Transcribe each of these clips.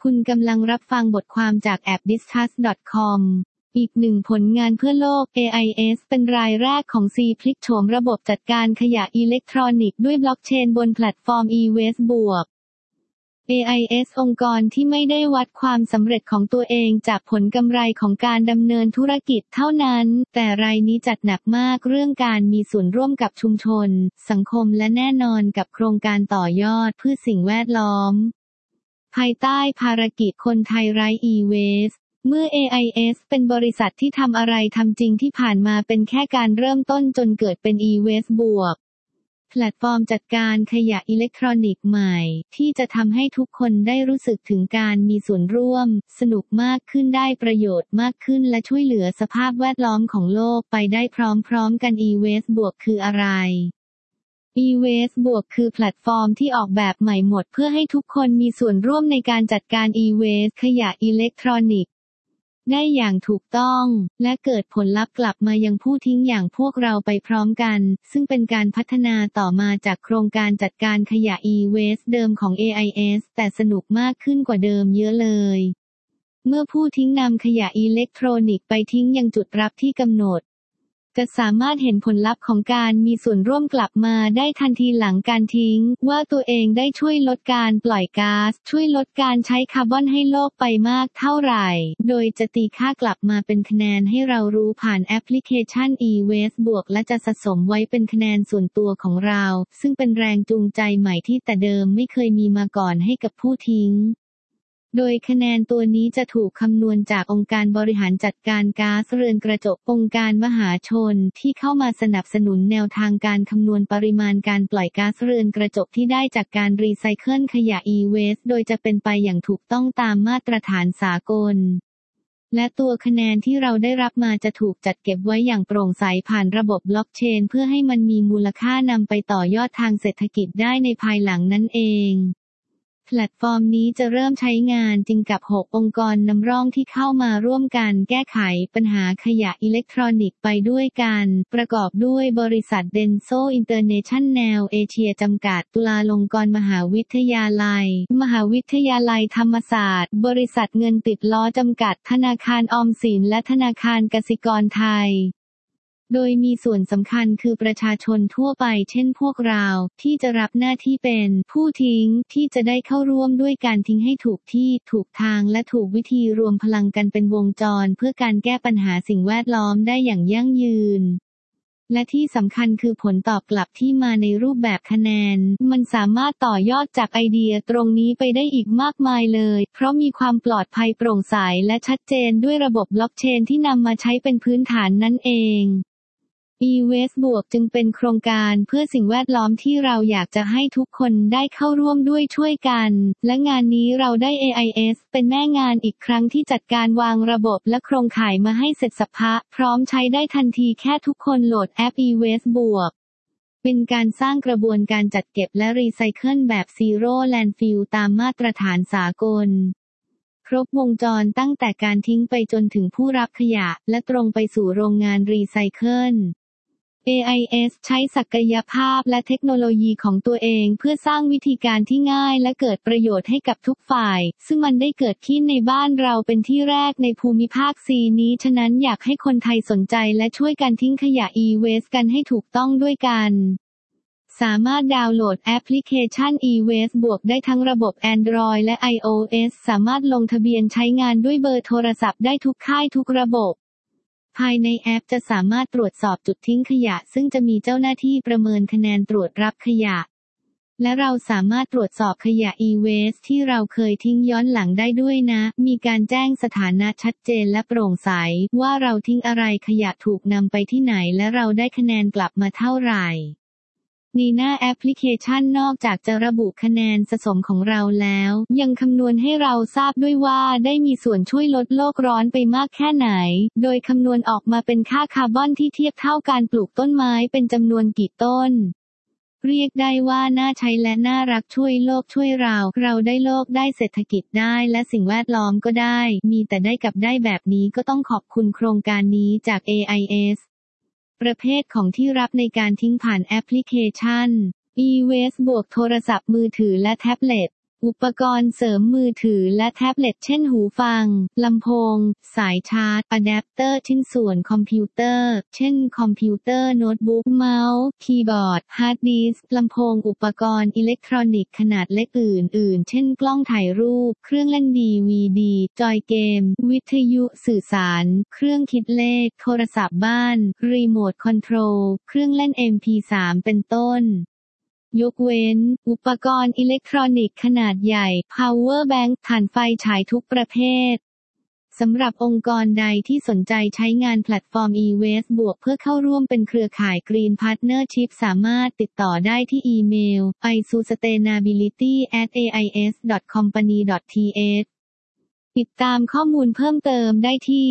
คุณกำลังรับฟังบทความจากแอป discuss.com อีกหนึ่งผลงานเพื่อโลก AIS เป็นรายแรกของ C พลิกโฉมระบบจัดการขยะอิเล็กทรอนิกส์ด้วยบล็อกเชนบนแพลตฟอร์ม e-waste บวก AIS องค์กรที่ไม่ได้วัดความสำเร็จของตัวเองจากผลกำไรของการดำเนินธุรกิจเท่านั้นแต่รายนี้จัดหนักมากเรื่องการมีส่วนร่วมกับชุมชนสังคมและแน่นอนกับโครงการต่อยอดเพื่อสิ่งแวดล้อมภายใต้ภารกิจคนไทยไร้ e-waste เมื่อ AIS เป็นบริษัทที่ทำอะไรทำจริงที่ผ่านมาเป็นแค่การเริ่มต้นจนเกิดเป็น e-waste บวกแพลตฟอร์มจัดการขยะอิเล็กทรอนิกส์ใหม่ที่จะทำให้ทุกคนได้รู้สึกถึงการมีส่วนร่วมสนุกมากขึ้นได้ประโยชน์มากขึ้นและช่วยเหลือสภาพแวดล้อมของโลกไปได้พร้อมๆกัน e-waste บวกคืออะไรe-waste บวกคือแพลตฟอร์มที่ออกแบบใหม่หมดเพื่อให้ทุกคนมีส่วนร่วมในการจัดการ e-waste ขยะอิเล็กทรอนิกส์ได้อย่างถูกต้องและเกิดผลลัพธ์กลับมายังผู้ทิ้งอย่างพวกเราไปพร้อมกันซึ่งเป็นการพัฒนาต่อมาจากโครงการจัดการขยะ e-waste เดิมของ AIS แต่สนุกมากขึ้นกว่าเดิมเยอะเลยเมื่อผู้ทิ้งนำขยะอิเล็กทรอนิกส์ไปทิ้งยังจุดรับที่กำหนดจะสามารถเห็นผลลัพธ์ของการมีส่วนร่วมกลับมาได้ทันทีหลังการทิ้งว่าตัวเองได้ช่วยลดการปล่อยก๊าซช่วยลดการใช้คาร์บอนให้โลกไปมากเท่าไหร่โดยจะตีค่ากลับมาเป็นคะแนนให้เรารู้ผ่านแอปพลิเคชัน e-waste บวกและจะสะสมไว้เป็นคะแนนส่วนตัวของเราซึ่งเป็นแรงจูงใจใหม่ที่แต่เดิมไม่เคยมีมาก่อนให้กับผู้ทิ้งโดยคะแนนตัวนี้จะถูกคำนวณจากองค์การบริหารจัดการก๊าซเรือนกระจกองค์การมหาชนที่เข้ามาสนับสนุนแนวทางการคำนวณปริมาณการปล่อยก๊าซเรือนกระจกที่ได้จากการรีไซเคิลขยะ e-waste โดยจะเป็นไปอย่างถูกต้องตามมาตรฐานสากลและตัวคะแนนที่เราได้รับมาจะถูกจัดเก็บไว้อย่างโปร่งใสผ่านระบบบล็อกเชนเพื่อให้มันมีมูลค่านำไปต่อยอดทางเศรษฐกิจได้ในภายหลังนั่นเองแพลตฟอร์มนี้จะเริ่มใช้งานจริงกับ6องค์กรนำร่องที่เข้ามาร่วมกันแก้ไขปัญหาขยะอิเล็กทรอนิกส์ไปด้วยกันประกอบด้วยบริษัทเดนโซอินเตอร์เนชั่นแนลเอเชียจำกัดจุฬาลงกรณ์มหาวิทยาลัยมหาวิทยาลัยธรรมศาสตร์บริษัทเงินติดล้อจำกัดธนาคารออมสินและธนาคารกสิกรไทยโดยมีส่วนสำคัญคือประชาชนทั่วไปเช่นพวกเราที่จะรับหน้าที่เป็นผู้ทิ้งที่จะได้เข้าร่วมด้วยการทิ้งให้ถูกที่ถูกทางและถูกวิธีรวมพลังกันเป็นวงจรเพื่อการแก้ปัญหาสิ่งแวดล้อมได้อย่างยั่งยืนและที่สำคัญคือผลตอบกลับที่มาในรูปแบบคะแนนมันสามารถต่อยอดจากไอเดียตรงนี้ไปได้อีกมากมายเลยเพราะมีความปลอดภัยโปร่งใสและชัดเจนด้วยระบบบล็อกเชนที่นำมาใช้เป็นพื้นฐานนั่นเองe-waste บวกจึงเป็นโครงการเพื่อสิ่งแวดล้อมที่เราอยากจะให้ทุกคนได้เข้าร่วมด้วยช่วยกันและงานนี้เราได้ AIS เป็นแม่งานอีกครั้งที่จัดการวางระบบและโครงข่ายมาให้เสร็จสรรพพร้อมใช้ได้ทันทีแค่ทุกคนโหลดแอป e-waste บวกเป็นการสร้างกระบวนการจัดเก็บและรีไซเคิลแบบ Zero Landfill ตามมาตรฐานสากลครบวงจรตั้งแต่การทิ้งไปจนถึงผู้รับขยะและตรงไปสู่โรงงานรีไซเคิลAIS ใช้ศักยภาพและเทคโนโลยีของตัวเองเพื่อสร้างวิธีการที่ง่ายและเกิดประโยชน์ให้กับทุกฝ่ายซึ่งมันได้เกิดขึ้นในบ้านเราเป็นที่แรกในภูมิภาคซีนี้ฉะนั้นอยากให้คนไทยสนใจและช่วยกันทิ้งขยะ e-waste กันให้ถูกต้องด้วยกันสามารถดาวน์โหลดแอปพลิเคชัน e-waste บวกได้ทั้งระบบ Android และ iOS สามารถลงทะเบียนใช้งานด้วยเบอร์โทรศัพท์ได้ทุกค่ายทุกระบบภายในแอปจะสามารถตรวจสอบจุดทิ้งขยะซึ่งจะมีเจ้าหน้าที่ประเมินคะแนนตรวจรับขยะและเราสามารถตรวจสอบขยะ e-waste ที่เราเคยทิ้งย้อนหลังได้ด้วยนะมีการแจ้งสถานะชัดเจนและโปร่งใสว่าเราทิ้งอะไรขยะถูกนำไปที่ไหนและเราได้คะแนนกลับมาเท่าไหร่ในหน้าแอปพลิเคชันนอกจากจะระบุคะแนนสะสมของเราแล้วยังคำนวณให้เราทราบด้วยว่าได้มีส่วนช่วยลดโลกร้อนไปมากแค่ไหนโดยคำนวณออกมาเป็นค่าคาร์บอนที่เทียบเท่าการปลูกต้นไม้เป็นจำนวนกี่ต้นเรียกได้ว่าน่าใช้และน่ารักช่วยโลกช่วยเราได้โลกได้เศรษฐกิจได้และสิ่งแวดล้อมก็ได้มีแต่ได้กับได้แบบนี้ก็ต้องขอบคุณโครงการนี้จาก AISประเภทของที่รับในการทิ้งผ่านแอปพลิเคชัน e-waste บวกโทรศัพท์มือถือและแท็บเล็ตอุปกรณ์เสริมมือถือและแท็บเล็ตเช่นหูฟังลำโพงสายชาร์จอะแดปเตอร์ชิ้นส่วนคอมพิวเตอร์เช่นคอมพิวเตอร์โน้ตบุ๊กเมาส์คีย์บอร์ดฮาร์ดดิสก์ลำโพงอุปกรณ์อิเล็กทรอนิกส์ขนาดเล็กอื่นๆเช่นกล้องถ่ายรูปเครื่องเล่นดีวีดีจอยเกมวิทยุสื่อสารเครื่องคิดเลขโทรศัพท์บ้านรีโมทคอนโทรลเครื่องเล่น MP3 เป็นต้นยกเว้นอุปกรณ์อิเล็กทรอนิกส์ขนาดใหญ่ power bank ถ่านไฟฉายทุกประเภทสำหรับองค์กรใดที่สนใจใช้งานแพลตฟอร์ม e-waste บวกเพื่อเข้าร่วมเป็นเครือข่าย Green Partnership สามารถติดต่อได้ที่อีเมล isustainability@ais.company.th ติดตามข้อมูลเพิ่มเติมได้ที่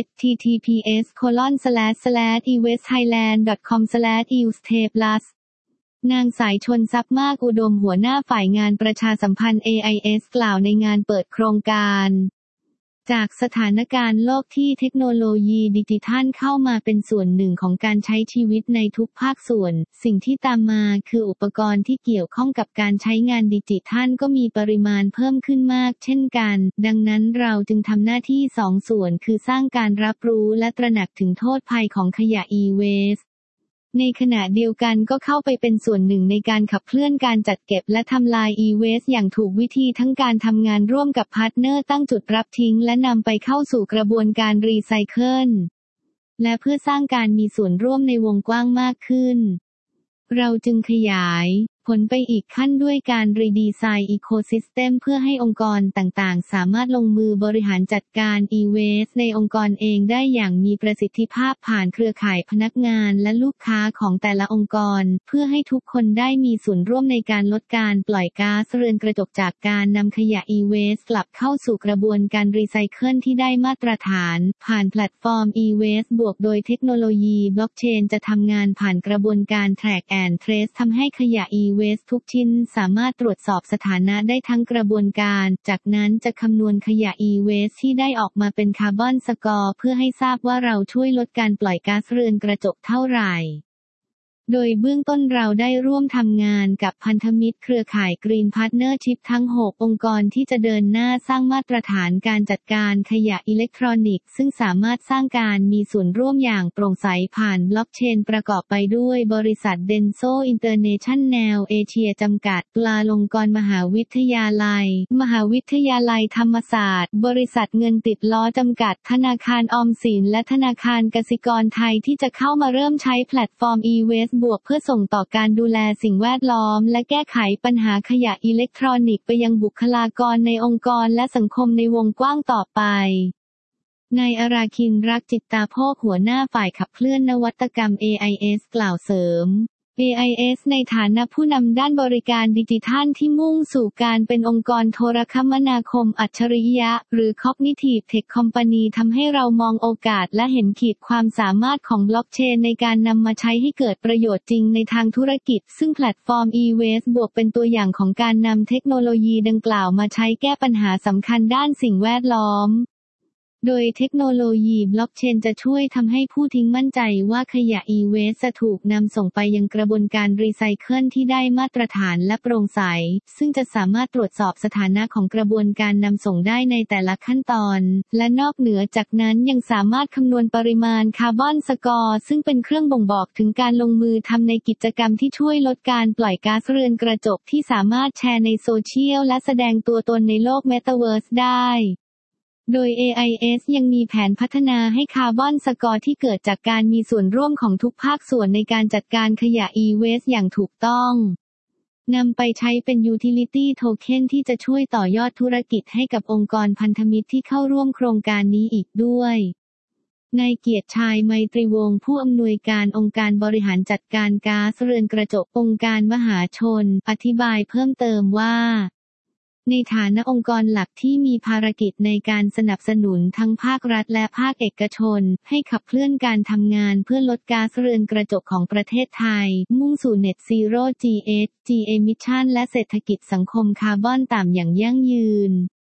https://ewastethailand.com/ustay+ นางสายชนทรัพย์มากอุดมหัวหน้าฝ่ายงานประชาสัมพันธ์ AIS กล่าวในงานเปิดโครงการจากสถานการณ์โลกที่เทคโนโลยีดิจิทัลเข้ามาเป็นส่วนหนึ่งของการใช้ชีวิตในทุกภาคส่วนสิ่งที่ตามมาคืออุปกรณ์ที่เกี่ยวข้องกับการใช้งานดิจิทัลก็มีปริมาณเพิ่มขึ้นมากเช่นกันดังนั้นเราจึงทำหน้าที่สองส่วนคือสร้างการรับรู้และตระหนักถึงโทษภัยของขยะ e-wasteในขณะเดียวกันก็เข้าไปเป็นส่วนหนึ่งในการขับเคลื่อนการจัดเก็บและทำลาย e-waste อย่างถูกวิธีทั้งการทำงานร่วมกับพาร์ทเนอร์ตั้งจุดรับทิ้งและนำไปเข้าสู่กระบวนการรีไซเคิลและเพื่อสร้างการมีส่วนร่วมในวงกว้างมากขึ้นเราจึงขยายผลไปอีกขั้นด้วยการรีดีไซน์อีโคซิสเต็มเพื่อให้องค์กรต่างๆสามารถลงมือบริหารจัดการ e-waste ในองค์กรเองได้อย่างมีประสิทธิภาพผ่านเครือข่ายพนักงานและลูกค้าของแต่ละองค์กรเพื่อให้ทุกคนได้มีส่วนร่วมในการลดการปล่อยก๊าซเรือนกระจกจากการนำขยะ e-waste กลับเข้าสู่กระบวนการรีไซเคิลที่ได้มาตรฐานผ่านแพลตฟอร์ม e-waste บวกโดยเทคโนโลยีบล็อกเชนจะทำงานผ่านกระบวนการ track and trace ทำให้ขยะ e-waste ทุกชิ้นสามารถตรวจสอบสถานะได้ทั้งกระบวนการจากนั้นจะคำนวณขยะ e-waste ที่ได้ออกมาเป็นคาร์บอนสกอร์เพื่อให้ทราบว่าเราช่วยลดการปล่อยก๊าซเรือนกระจกเท่าไหร่โดยเบื้องต้นเราได้ร่วมทำงานกับพันธมิตรเครือข่าย Green Partnership ทั้ง 6 องค์กรที่จะเดินหน้าสร้างมาตรฐานการจัดการขยะอิเล็กทรอนิกส์ซึ่งสามารถสร้างการมีส่วนร่วมอย่างโปร่งใสผ่านบล็อกเชนประกอบไปด้วยบริษัท Denso International Asia จำกัดจุฬาลงกรณ์มหาวิทยาลัยมหาวิทยาลัยธรรมศาสตร์บริษัทเงินติดล้อจำกัดธนาคารออมสินและธนาคารกสิกรไทยที่จะเข้ามาเริ่มใช้แพลตฟอร์ม e-wasteบวกเพื่อส่งต่อการดูแลสิ่งแวดล้อมและแก้ไขปัญหาขยะอิเล็กทรอนิกส์ไปยังบุคลากรในองค์กรและสังคมในวงกว้างต่อไปนายอราคินรักจิตตาโภคหัวหน้าฝ่ายขับเคลื่อนนวัตกรรม AIS กล่าวเสริมAIS ในฐานะผู้นำด้านบริการดิจิทัลที่มุ่งสู่การเป็นองค์กรโทรคมนาคมอัจฉริยะหรือ Cognitive Tech Company ทำให้เรามองโอกาสและเห็นขีดความสามารถของบล็อกเชนในการนำมาใช้ให้เกิดประโยชน์จริงในทางธุรกิจซึ่งแพลตฟอร์ม e-waste บวกเป็นตัวอย่างของการนำเทคโนโลยีดังกล่าวมาใช้แก้ปัญหาสำคัญด้านสิ่งแวดล้อมโดยเทคโนโลยีบล็อกเชนจะช่วยทำให้ผู้ทิ้งมั่นใจว่าขยะ e-waste จะถูกนำส่งไปยังกระบวนการรีไซเคิลที่ได้มาตรฐานและโปร่งใสซึ่งจะสามารถตรวจสอบสถานะของกระบวนการนำส่งได้ในแต่ละขั้นตอนและนอกเหนือจากนั้นยังสามารถคำนวณปริมาณคาร์บอนสกอร์ซึ่งเป็นเครื่องบ่งบอกถึงการลงมือทำในกิจกรรมที่ช่วยลดการปล่อยก๊าซเรือนกระจกที่สามารถแชร์ในโซเชียลและแสดงตัวตนในโลกเมตาเวิร์สได้โดย AIS ยังมีแผนพัฒนาให้คาร์บอนสกอร์ที่เกิดจากการมีส่วนร่วมของทุกภาคส่วนในการจัดการขยะ e-waste อย่างถูกต้องนำไปใช้เป็น Utility Token ที่จะช่วยต่อยอดธุรกิจให้กับองค์กรพันธมิตรที่เข้าร่วมโครงการนี้อีกด้วยนายเกียรติชัยไมตรีวงศ์ผู้อำนวยการองค์การบริหารจัดการก๊าซเรือนกระจกองค์การมหาชนอธิบายเพิ่มเติมว่าในฐานะองค์กรหลักที่มีภารกิจในการสนับสนุนทั้งภาครัฐและภาคเอกชนให้ขับเคลื่อนการทำงานเพื่อลดก๊าซเรือนกระจกของประเทศไทยมุ่งสู่ Net Zero GHG Emission และเศรษฐกิจสังคมคาร์บอนต่ำอย่างยั่งยืน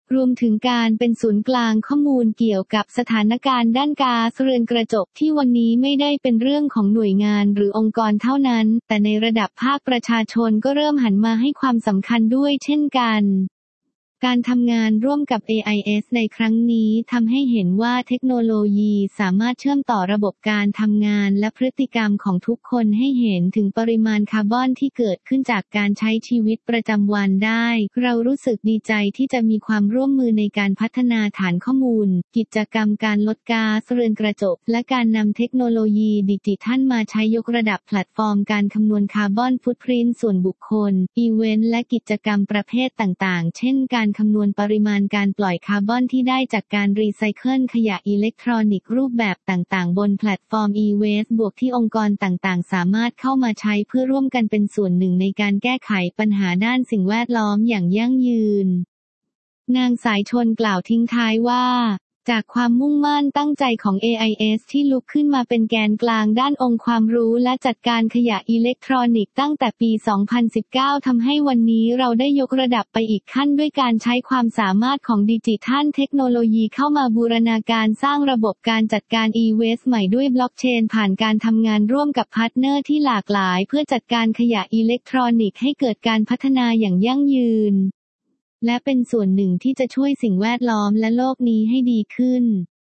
รวมถึงการเป็นศูนย์กลางข้อมูลเกี่ยวกับสถานการณ์ด้านก๊าซเรือนกระจกที่วันนี้ไม่ได้เป็นเรื่องของหน่วยงานหรือองค์กรเท่านั้นแต่ในระดับภาคประชาชนก็เริ่มหันมาให้ความสำคัญด้วยเช่นกันการทำงานร่วมกับ AIS ในครั้งนี้ทำให้เห็นว่าเทคโนโลยีสามารถเชื่อมต่อระบบการทำงานและพฤติกรรมของทุกคนให้เห็นถึงปริมาณคาร์บอนที่เกิดขึ้นจากการใช้ชีวิตประจำวันได้ เรารู้สึกดีใจที่จะมีความร่วมมือในการพัฒนาฐานข้อมูล กิจกรรมการลดก๊าซเรือนกระจก และการนำเทคโนโลยีดิจิทัลมาใช้ยกระดับแพลตฟอร์มการคำนวณคาร์บอนฟุตพริ้นท์ส่วนบุคคล อีเวนต์และกิจกรรมประเภทต่างๆ เช่นการคำนวณปริมาณการปล่อยคาร์บอนที่ได้จากการรีไซเคิลขยะอิเล็กทรอนิกส์รูปแบบต่างๆบนแพลตฟอร์ม e-waste บวกที่องค์กรต่างๆสามารถเข้ามาใช้เพื่อร่วมกันเป็นส่วนหนึ่งในการแก้ไขปัญหาด้านสิ่งแวดล้อมอย่างยั่งยืนนางสายชนกล่าวทิ้งท้ายว่าจากความมุ่งมั่นตั้งใจของ AIS ที่ลุกขึ้นมาเป็นแกนกลางด้านองค์ความรู้และจัดการขยะอิเล็กทรอนิกส์ตั้งแต่ปี 2019 ทำให้วันนี้เราได้ยกระดับไปอีกขั้นด้วยการใช้ความสามารถของดิจิทัลเทคโนโลยีเข้ามาบูรณาการสร้างระบบการจัดการ e-waste ใหม่ด้วยบล็อกเชนผ่านการทำงานร่วมกับพาร์ทเนอร์ที่หลากหลายเพื่อจัดการขยะอิเล็กทรอนิกส์ให้เกิดการพัฒนาอย่างยั่งยืนและเป็นส่วนหนึ่งที่จะช่วยสิ่งแวดล้อมและโลกนี้ให้ดีขึ้น